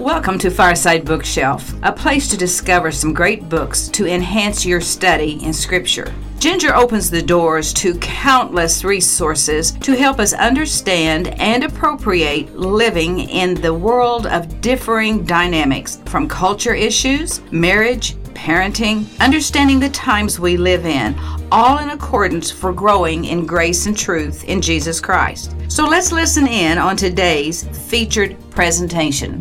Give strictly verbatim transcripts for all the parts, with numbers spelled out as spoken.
Welcome to Fireside Bookshelf, a place to discover some great books to enhance your study in Scripture. Ginger opens the doors to countless resources to help us understand and appropriate living in the world of differing dynamics, from culture issues, marriage, parenting, understanding the times we live in, all in accordance for growing in grace and truth in Jesus Christ. So let's listen in on today's featured presentation.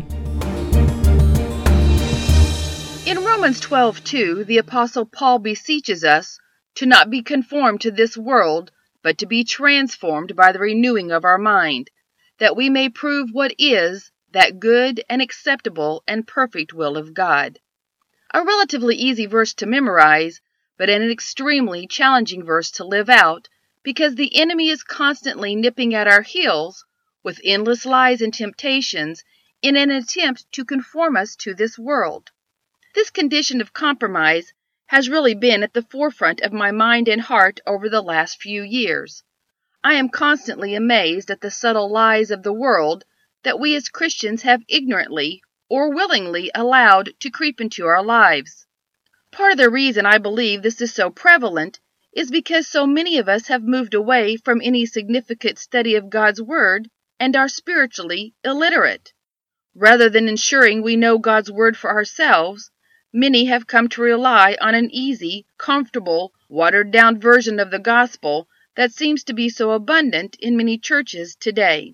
In Romans twelve two, the Apostle Paul beseeches us to not be conformed to this world, but to be transformed by the renewing of our mind, that we may prove what is that good and acceptable and perfect will of God. A relatively easy verse to memorize, but an extremely challenging verse to live out, because the enemy is constantly nipping at our heels with endless lies and temptations in an attempt to conform us to this world. This condition of compromise has really been at the forefront of my mind and heart over the last few years. I am constantly amazed at the subtle lies of the world that we as Christians have ignorantly or willingly allowed to creep into our lives. Part of the reason I believe this is so prevalent is because so many of us have moved away from any significant study of God's Word and are spiritually illiterate. Rather than ensuring we know God's Word for ourselves, many have come to rely on an easy, comfortable, watered-down version of the gospel that seems to be so abundant in many churches today.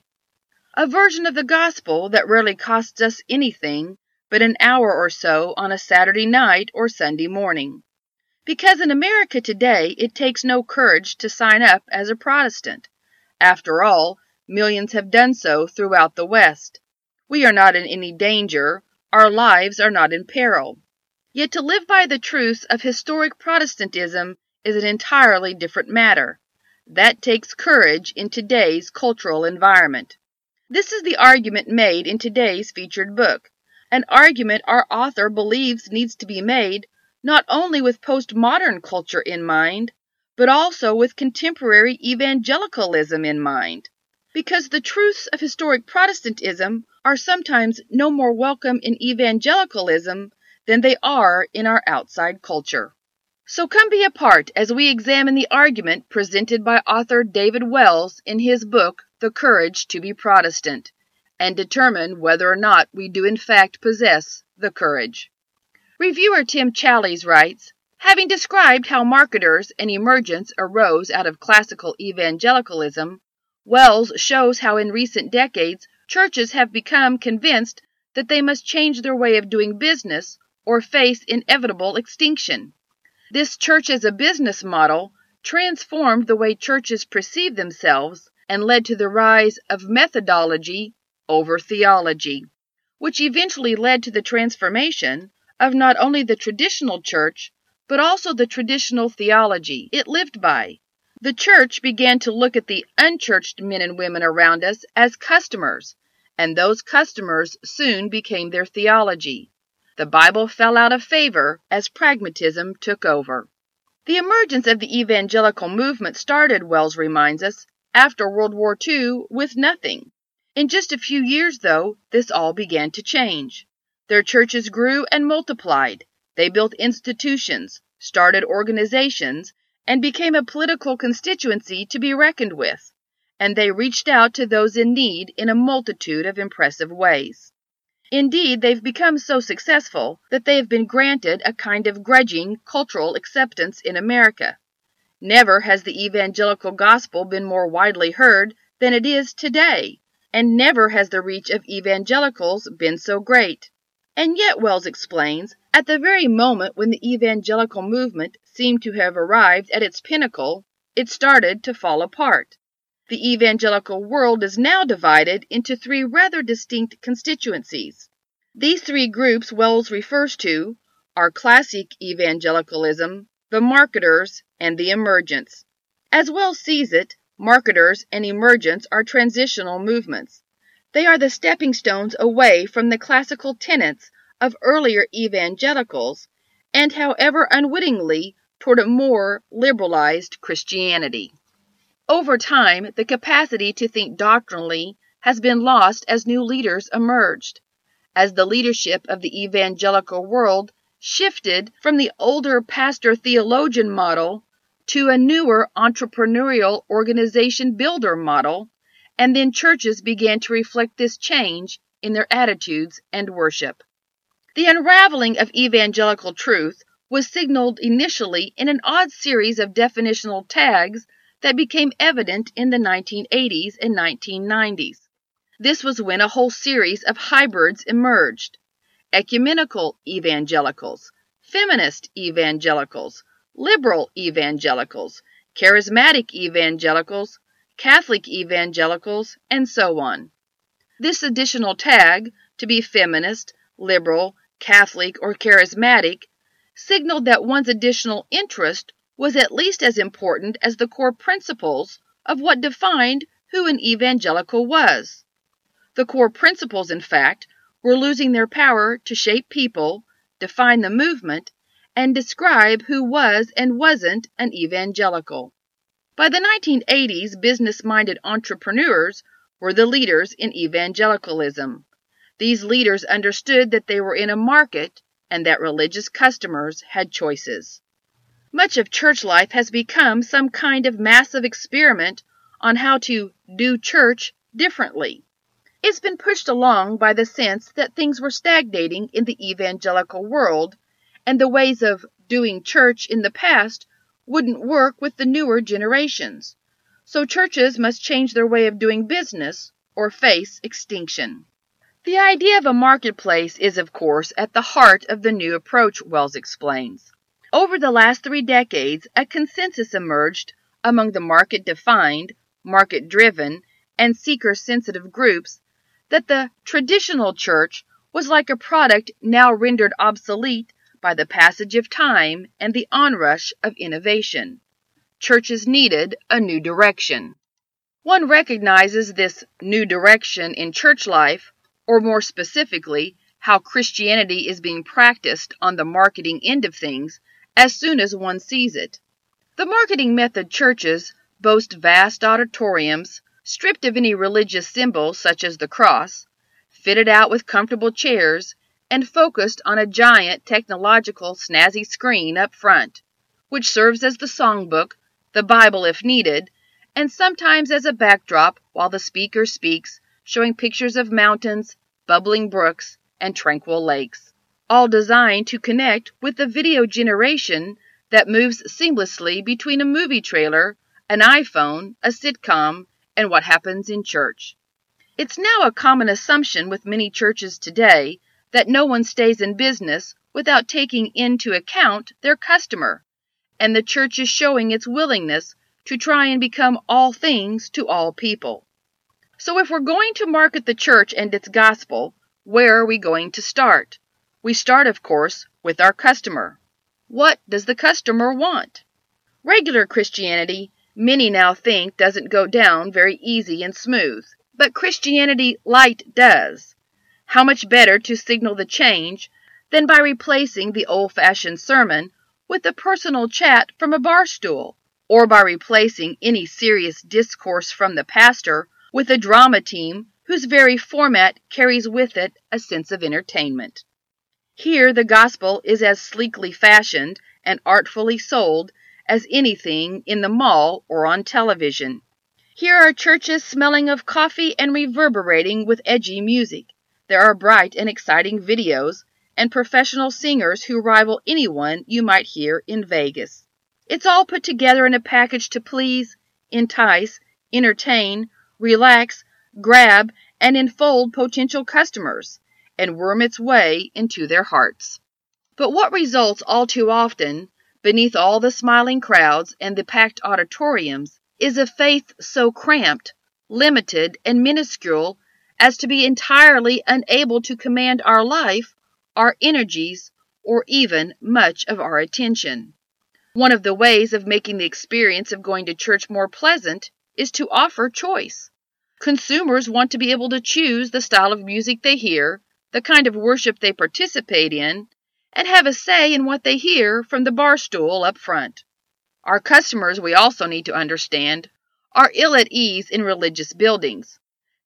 A version of the gospel that rarely costs us anything but an hour or so on a Saturday night or Sunday morning. Because in America today, it takes no courage to sign up as a Protestant. After all, millions have done so throughout the West. We are not in any danger. Our lives are not in peril. Yet to live by the truths of historic Protestantism is an entirely different matter. That takes courage in today's cultural environment. This is the argument made in today's featured book, an argument our author believes needs to be made not only with postmodern culture in mind, but also with contemporary evangelicalism in mind, because the truths of historic Protestantism are sometimes no more welcome in evangelicalism than they are in our outside culture. So come be a part as we examine the argument presented by author David Wells in his book, The Courage to be Protestant, and determine whether or not we do in fact possess the courage. Reviewer Tim Challies writes, having described how marketers and emergents arose out of classical evangelicalism, Wells shows how in recent decades churches have become convinced that they must change their way of doing business or face inevitable extinction. This church as a business model transformed the way churches perceive themselves and led to the rise of methodology over theology, which eventually led to the transformation of not only the traditional church, but also the traditional theology it lived by. The church began to look at the unchurched men and women around us as customers, and those customers soon became their theology. The Bible fell out of favor as pragmatism took over. The emergence of the evangelical movement started, Wells reminds us, after World War Two with nothing. In just a few years, though, this all began to change. Their churches grew and multiplied. They built institutions, started organizations, and became a political constituency to be reckoned with. And they reached out to those in need in a multitude of impressive ways. Indeed, they've become so successful that they have been granted a kind of grudging cultural acceptance in America. Never has the evangelical gospel been more widely heard than it is today, and never has the reach of evangelicals been so great. And yet, Wells explains, at the very moment when the evangelical movement seemed to have arrived at its pinnacle, it started to fall apart. The evangelical world is now divided into three rather distinct constituencies. These three groups Wells refers to are classic evangelicalism, the marketers, and the emergents. As Wells sees it, marketers and emergents are transitional movements. They are the stepping stones away from the classical tenets of earlier evangelicals and, however unwittingly, toward a more liberalized Christianity. Over time, the capacity to think doctrinally has been lost as new leaders emerged. as the leadership of the evangelical world shifted from the older pastor-theologian model to a newer entrepreneurial organization builder model, and then churches began to reflect this change in their attitudes and worship. The unraveling of evangelical truth was signaled initially in an odd series of definitional tags that became evident in the nineteen eighties and nineteen nineties. This was when a whole series of hybrids emerged: ecumenical evangelicals, feminist evangelicals, liberal evangelicals, charismatic evangelicals, Catholic evangelicals, and so on. This additional tag, to be feminist, liberal, Catholic, or charismatic, signaled that one's additional interest was at least as important as the core principles of what defined who an evangelical was. The core principles, in fact, were losing their power to shape people, define the movement, and describe who was and wasn't an evangelical. By the nineteen eighties, business-minded entrepreneurs were the leaders in evangelicalism. These leaders understood that they were in a market and that religious customers had choices. Much of church life has become some kind of massive experiment on how to do church differently. It's been pushed along by the sense that things were stagnating in the evangelical world, and the ways of doing church in the past wouldn't work with the newer generations. So churches must change their way of doing business or face extinction. The idea of a marketplace is, of course, at the heart of the new approach, Wells explains. Over the last three decades, a consensus emerged among the market-defined, market-driven, and seeker-sensitive groups that the traditional church was like a product now rendered obsolete by the passage of time and the onrush of innovation. Churches needed a new direction. One recognizes this new direction in church life, or more specifically, how Christianity is being practiced on the marketing end of things, as soon as one sees it. The marketing method churches boast vast auditoriums, stripped of any religious symbols such as the cross, fitted out with comfortable chairs, and focused on a giant technological snazzy screen up front, which serves as the songbook, the Bible if needed, and sometimes as a backdrop while the speaker speaks, showing pictures of mountains, bubbling brooks, and tranquil lakes, all designed to connect with the video generation that moves seamlessly between a movie trailer, an iPhone, a sitcom, and what happens in church. It's now a common assumption with many churches today that no one stays in business without taking into account their customer, and the church is showing its willingness to try and become all things to all people. So if we're going to market the church and its gospel, where are we going to start? We start, of course, with our customer. What does the customer want? Regular Christianity, many now think, doesn't go down very easy and smooth, but Christianity Light does. How much better to signal the change than by replacing the old-fashioned sermon with a personal chat from a bar stool, or by replacing any serious discourse from the pastor with a drama team whose very format carries with it a sense of entertainment. Here the gospel is as sleekly fashioned and artfully sold as anything in the mall or on television. Here are churches smelling of coffee and reverberating with edgy music. There are bright and exciting videos and professional singers who rival anyone you might hear in Vegas. It's all put together in a package to please, entice, entertain, relax, grab, and enfold potential customers, and worm its way into their hearts. But what results all too often, beneath all the smiling crowds and the packed auditoriums, is a faith so cramped, limited, and minuscule as to be entirely unable to command our life, our energies, or even much of our attention. One of the ways of making the experience of going to church more pleasant is to offer choice. Consumers want to be able to choose the style of music they hear, the kind of worship they participate in, and have a say in what they hear from the bar stool up front. Our customers, we also need to understand, are ill at ease in religious buildings.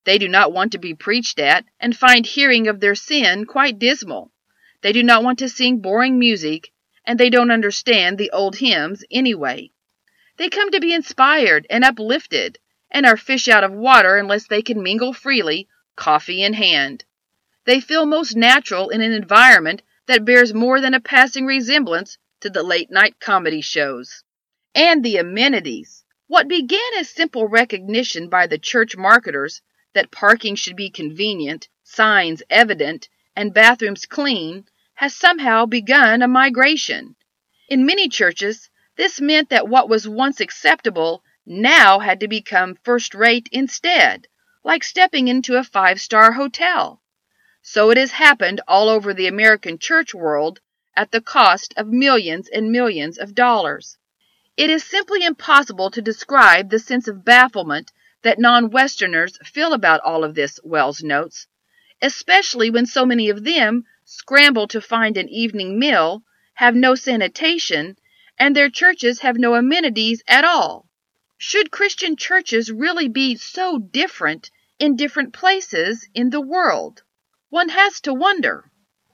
They do not want to be preached at and find hearing of their sin quite dismal. They do not want to sing boring music, and they don't understand the old hymns anyway. They come to be inspired and uplifted, and are fish out of water unless they can mingle freely, coffee in hand. They feel most natural in an environment that bears more than a passing resemblance to the late-night comedy shows. And the amenities. What began as simple recognition by the church marketers that parking should be convenient, signs evident, and bathrooms clean, has somehow begun a migration. In many churches, this meant that what was once acceptable now had to become first-rate instead, like stepping into a five-star hotel. So it has happened all over the American church world at the cost of millions and millions of dollars. It is simply impossible to describe the sense of bafflement that non-Westerners feel about all of this, Wells notes, especially when so many of them scramble to find an evening meal, have no sanitation, and their churches have no amenities at all. Should Christian churches really be so different in different places in the world? One has to wonder.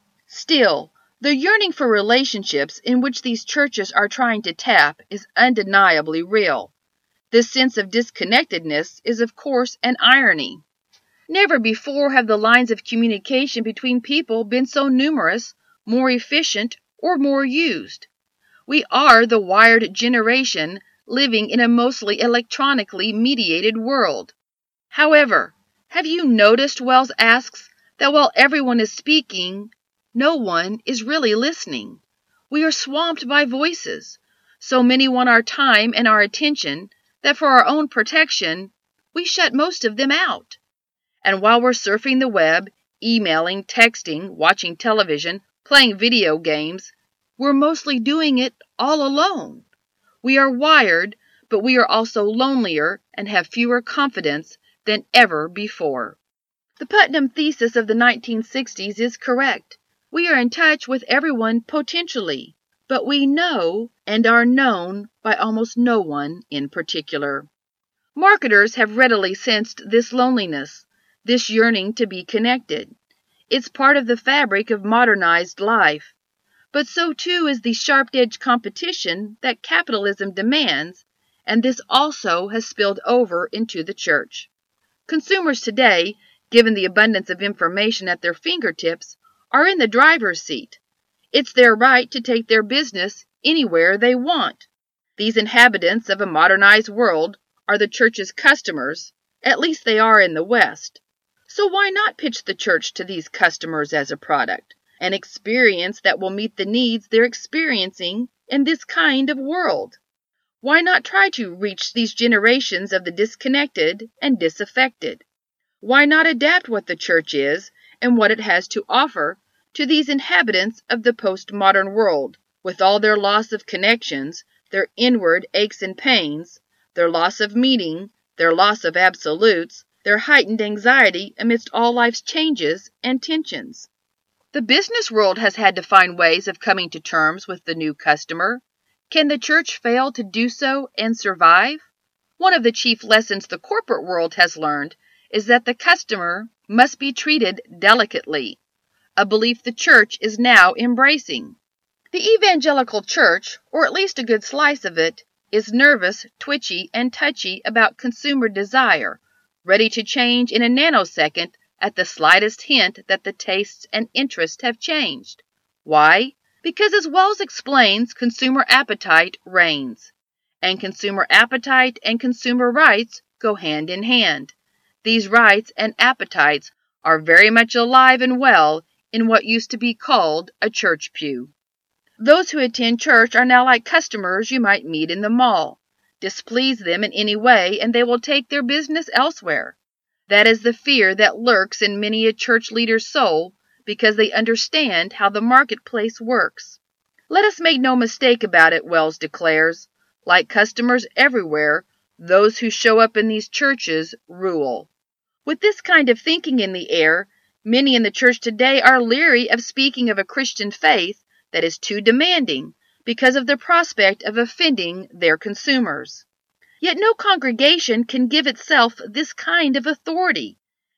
Still, the yearning for relationships in which these churches are trying to tap is undeniably real. This sense of disconnectedness is, of course, an irony. Never before have the lines of communication between people been so numerous, more efficient, or more used. We are the wired generation living in a mostly electronically mediated world. However, have you noticed, Wells asks, that while everyone is speaking, no one is really listening? We are swamped by voices. So many want our time and our attention that for our own protection, we shut most of them out. And while we're surfing the web, emailing, texting, watching television, playing video games, we're mostly doing it all alone. We are wired, but we are also lonelier and have fewer confidence than ever before. The Putnam thesis of the nineteen sixties is correct. We are in touch with everyone potentially, but we know and are known by almost no one in particular. Marketers have readily sensed this loneliness, this yearning to be connected. It's part of the fabric of modernized life. But so too is the sharp-edged competition that capitalism demands, and this also has spilled over into the church. Consumers today, given the abundance of information at their fingertips, are in the driver's seat. It's their right to take their business anywhere they want. These inhabitants of a modernized world are the church's customers, at least they are in the West. So why not pitch the church to these customers as a product, an experience that will meet the needs they're experiencing in this kind of world? Why not try to reach these generations of the disconnected and disaffected? Why not adapt what the church is and what it has to offer to these inhabitants of the postmodern world, with all their loss of connections, their inward aches and pains, their loss of meaning, their loss of absolutes, their heightened anxiety amidst all life's changes and tensions? The business world has had to find ways of coming to terms with the new customer. Can the church fail to do so and survive? One of the chief lessons the corporate world has learned is that the customer must be treated delicately, a belief the church is now embracing. The evangelical church, or at least a good slice of it, is nervous, twitchy, and touchy about consumer desire, ready to change in a nanosecond at the slightest hint that the tastes and interests have changed. Why? Because, as Wells explains, consumer appetite reigns, and consumer appetite and consumer rights go hand in hand. These rights and appetites are very much alive and well in what used to be called a church pew. Those who attend church are now like customers you might meet in the mall. Displease them in any way, and they will take their business elsewhere. That is the fear that lurks in many a church leader's soul, because they understand how the marketplace works. Let us make no mistake about it, Wells declares. Like customers everywhere, those who show up in these churches rule. With this kind of thinking in the air, many in the church today are leery of speaking of a Christian faith that is too demanding because of the prospect of offending their consumers. Yet no congregation can give itself this kind of authority,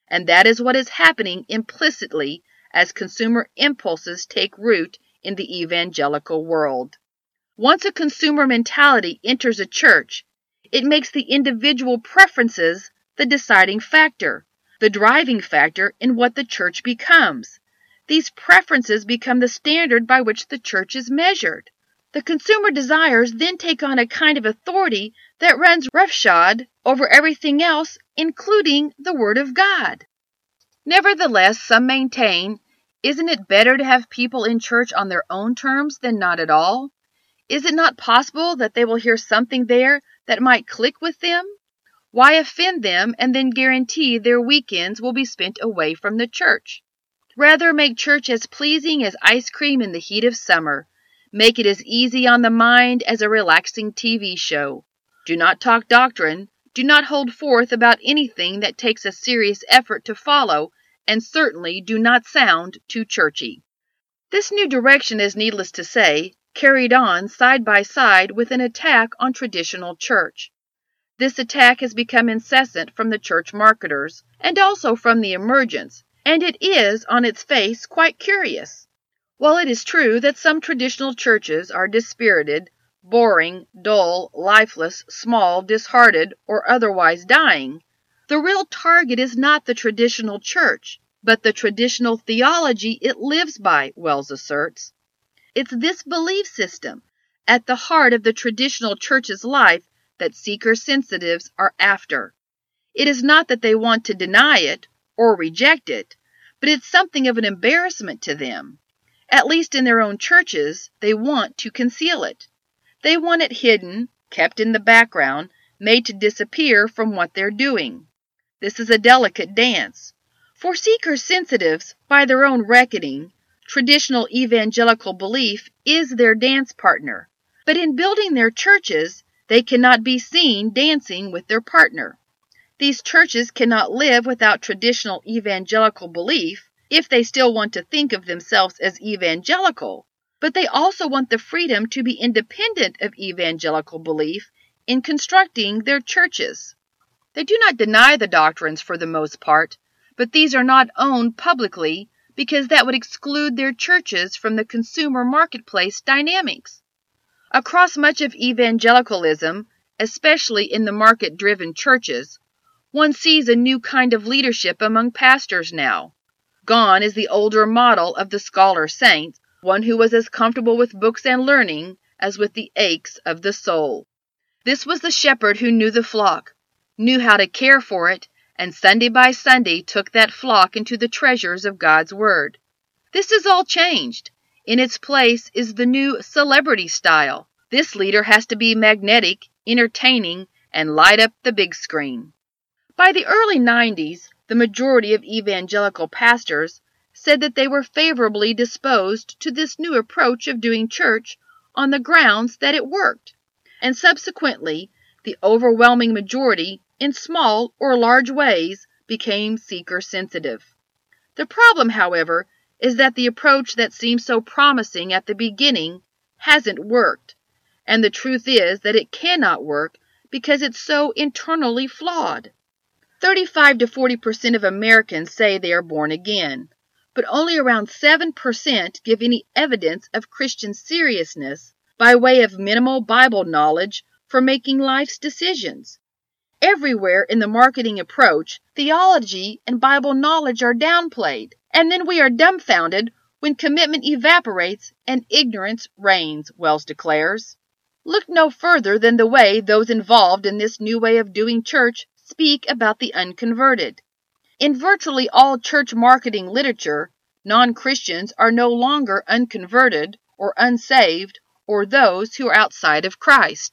And that is what is happening implicitly as consumer impulses take root in the evangelical world. Once a consumer mentality enters a church, it makes the individual preferences the deciding factor, the driving factor in what the church becomes. These preferences become the standard by which the church is measured. The consumer desires then take on a kind of authority that runs roughshod over everything else, including the Word of God. Nevertheless, some maintain, isn't it better to have people in church on their own terms than not at all? Is it not possible that they will hear something there that might click with them? Why offend them and then guarantee their weekends will be spent away from the church? Rather make church as pleasing as ice cream in the heat of summer. Make it as easy on the mind as a relaxing T V show. Do not talk doctrine. Do not hold forth about anything that takes a serious effort to follow, and certainly do not sound too churchy. This new direction is, needless to say, carried on side by side with an attack on traditional church. This attack has become incessant from the church marketers, and also from the emergents, and it is, on its face, quite curious. While it is true that some traditional churches are dispirited, boring, dull, lifeless, small, disheartened, or otherwise dying, the real target is not the traditional church, but the traditional theology it lives by, Wells asserts. It's this belief system, at the heart of the traditional church's life, that seeker-sensitives are after. It is not that they want to deny it or reject it, but it's something of an embarrassment to them. At least in their own churches, they want to conceal it. They want it hidden, kept in the background, made to disappear from what they're doing. This is a delicate dance. For seeker-sensitives, by their own reckoning, traditional evangelical belief is their dance partner. But in building their churches, they cannot be seen dancing with their partner. These churches cannot live without traditional evangelical belief if they still want to think of themselves as evangelical, but they also want the freedom to be independent of evangelical belief in constructing their churches. They do not deny the doctrines for the most part, but these are not owned publicly because that would exclude their churches from the consumer marketplace dynamics. Across much of evangelicalism, especially in the market-driven churches, one sees a new kind of leadership among pastors now. Gone is the older model of the scholar saint, one who was as comfortable with books and learning as with the aches of the soul. This was the shepherd who knew the flock, knew how to care for it, and Sunday by Sunday took that flock into the treasures of God's Word. This is all changed. In its place is the new celebrity style. This leader has to be magnetic, entertaining, and light up the big screen. By the early nineties, the majority of evangelical pastors said that they were favorably disposed to this new approach of doing church on the grounds that it worked, and subsequently the overwhelming majority, in small or large ways, became seeker-sensitive. The problem, however, is that the approach that seemed so promising at the beginning hasn't worked, and the truth is that it cannot work because it's so internally flawed. thirty-five to forty percent of Americans say they are born again, but only around seven percent give any evidence of Christian seriousness by way of minimal Bible knowledge for making life's decisions. Everywhere in the marketing approach, theology and Bible knowledge are downplayed, and then we are dumbfounded when commitment evaporates and ignorance reigns, Wells declares. Look no further than the way those involved in this new way of doing church speak about the unconverted. In virtually all church marketing literature, non-Christians are no longer unconverted or unsaved or those who are outside of Christ.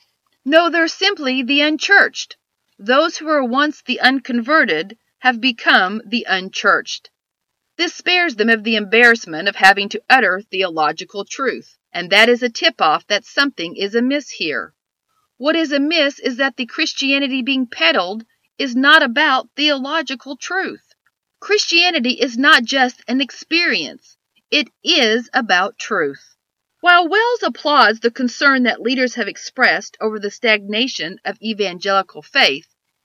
No, they're simply the unchurched. Those who were once the unconverted have become the unchurched. This spares them of the embarrassment of having to utter theological truth, and that is a tip-off that something is amiss here. What is amiss is that the Christianity being peddled is not about theological truth. Christianity is not just an experience. It is about truth. While Wells applauds the concern that leaders have expressed over the stagnation of evangelical faith,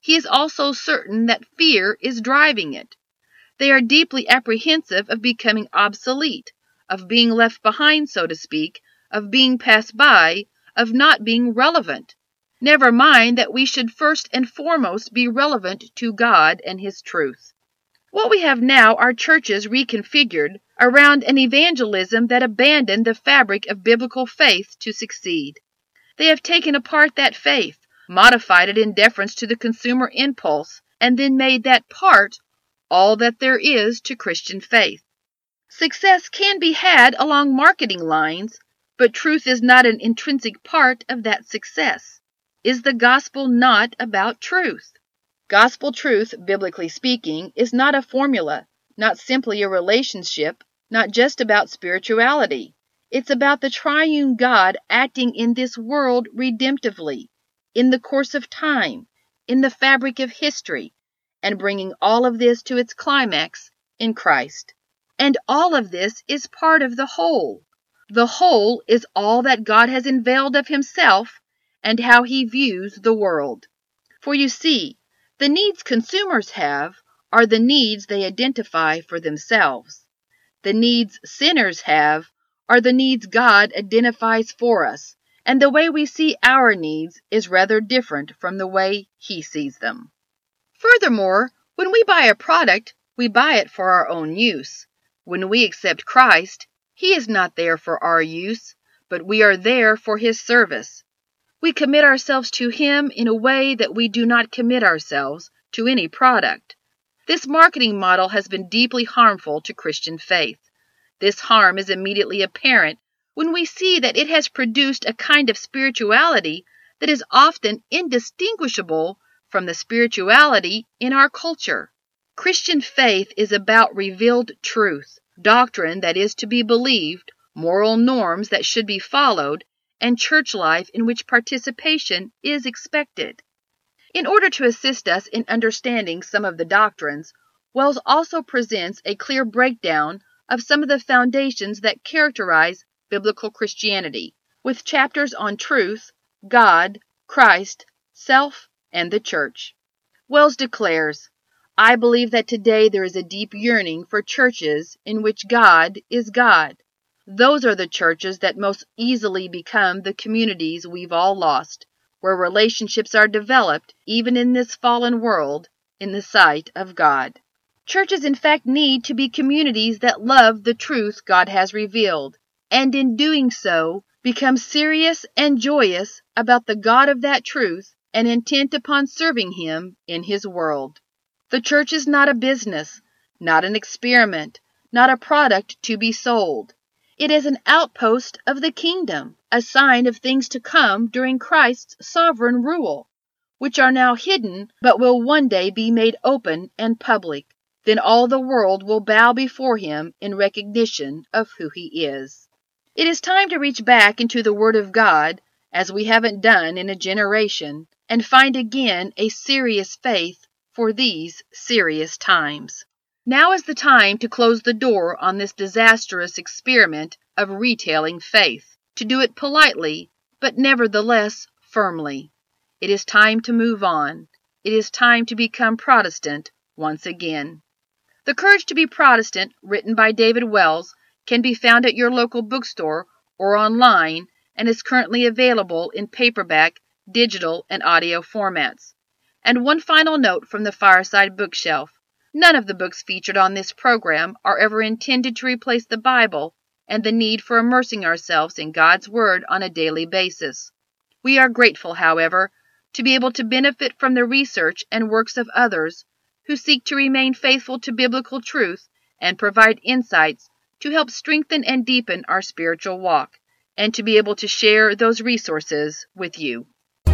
he is also certain that fear is driving it. They are deeply apprehensive of becoming obsolete, of being left behind, so to speak, of being passed by, of not being relevant. Never mind that we should first and foremost be relevant to God and His truth. What we have now are churches reconfigured around an evangelism that abandoned the fabric of biblical faith to succeed. They have taken apart that faith, modified it in deference to the consumer impulse, and then made that part all that there is to Christian faith. Success can be had along marketing lines, but truth is not an intrinsic part of that success. Is the gospel not about truth? Gospel truth, biblically speaking, is not a formula, not simply a relationship, not just about spirituality. It's about the triune God acting in this world redemptively, in the course of time, in the fabric of history, and bringing all of this to its climax in Christ. And all of this is part of the whole. The whole is all that God has unveiled of Himself and how He views the world. For you see, the needs consumers have are the needs they identify for themselves. The needs sinners have are the needs God identifies for us, and the way we see our needs is rather different from the way He sees them. Furthermore, when we buy a product, we buy it for our own use. When we accept Christ, He is not there for our use, but we are there for His service. We commit ourselves to Him in a way that we do not commit ourselves to any product. This marketing model has been deeply harmful to Christian faith. This harm is immediately apparent when we see that it has produced a kind of spirituality that is often indistinguishable from the spirituality in our culture. Christian faith is about revealed truth, doctrine that is to be believed, moral norms that should be followed, and church life in which participation is expected. In order to assist us in understanding some of the doctrines, Wells also presents a clear breakdown of some of the foundations that characterize biblical Christianity, with chapters on truth, God, Christ, self, and the church. Wells declares, "I believe that today there is a deep yearning for churches in which God is God. Those are the churches that most easily become the communities we've all lost, where relationships are developed, even in this fallen world, in the sight of God." Churches, in fact, need to be communities that love the truth God has revealed, and in doing so, become serious and joyous about the God of that truth and intent upon serving Him in His world. The church is not a business, not an experiment, not a product to be sold. It is an outpost of the kingdom, a sign of things to come during Christ's sovereign rule, which are now hidden but will one day be made open and public. Then all the world will bow before Him in recognition of who He is. It is time to reach back into the Word of God, as we haven't done in a generation, and find again a serious faith for these serious times. Now is the time to close the door on this disastrous experiment of retailing faith, to do it politely, but nevertheless firmly. It is time to move on. It is time to become Protestant once again. The Courage to be Protestant, written by David Wells, can be found at your local bookstore or online and is currently available in paperback, digital, and audio formats. And one final note from the Fireside Bookshelf. None of the books featured on this program are ever intended to replace the Bible and the need for immersing ourselves in God's Word on a daily basis. We are grateful, however, to be able to benefit from the research and works of others who seek to remain faithful to biblical truth and provide insights to help strengthen and deepen our spiritual walk, and to be able to share those resources with you.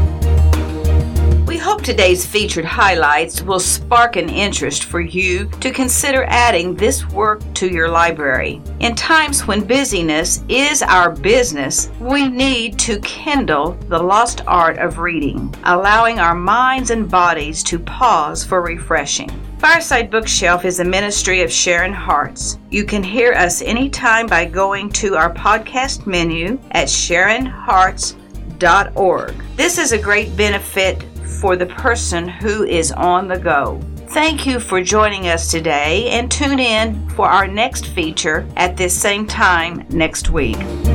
We hope today's featured highlights will spark an interest for you to consider adding this work to your library. In times when busyness is our business, we need to kindle the lost art of reading, allowing our minds and bodies to pause for refreshing. Fireside Bookshelf is a ministry of Sharon Hearts. You can hear us anytime by going to our podcast menu at sharon hearts dot org. This is a great benefit for the person who is on the go. Thank you for joining us today, and tune in for our next feature at this same time next week.